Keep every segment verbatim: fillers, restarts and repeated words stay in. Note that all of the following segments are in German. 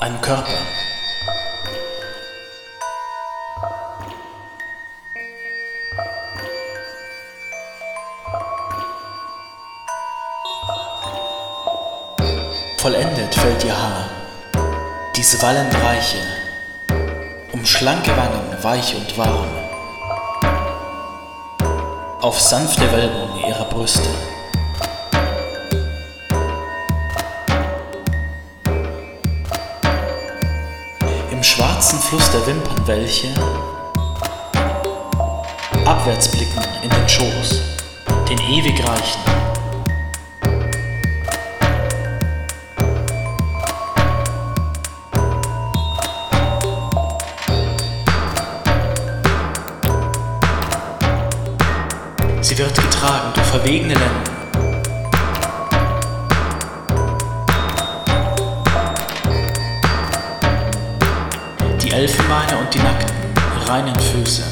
Ein Körper. Vollendet fällt ihr Haar, diese Wallenbreiche, um schlanke Wangen weich und warm, auf sanfte Wölbung ihrer Brüste. Im schwarzen Fluss der Wimpern, welche abwärts blicken in den Schoß, den ewig reichen. Sie wird getragen durch verwegene Lenden. Die Elfenbeine und die nackten, reinen Füße.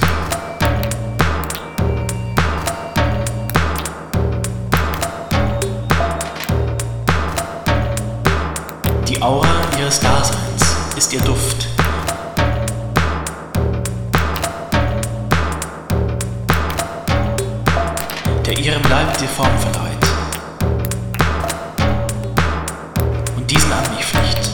Die Aura ihres Daseins ist ihr Duft. Der ihrem Leib die Form verleiht und diesen an mich fliegt.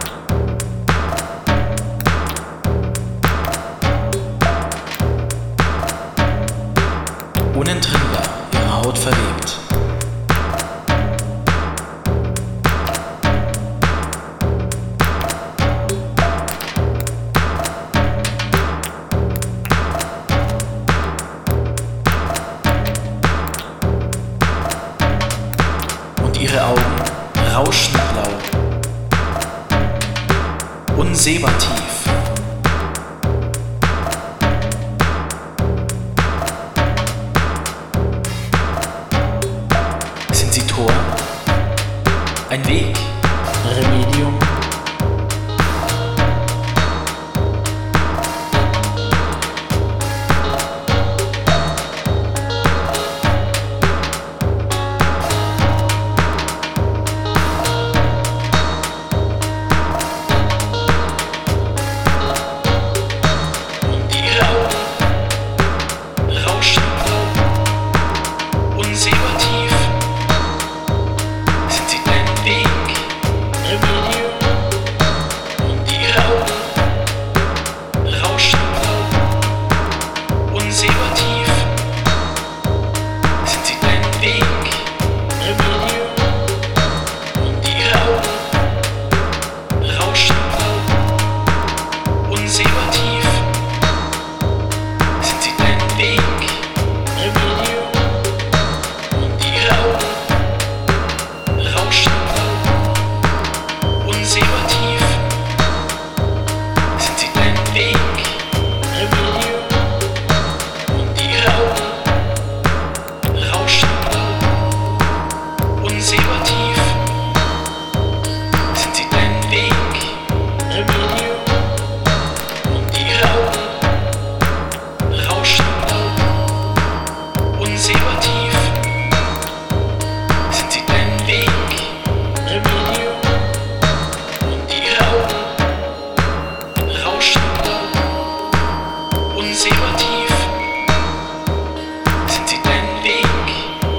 Unentrinnbar ihre Haut verwebt. Ihre Augen rauschend blau, unsehbar tief. Sind sie Tor? Ein Weg? Remedium?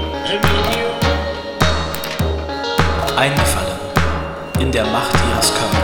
Eingefallen in der Macht ihres Körpers.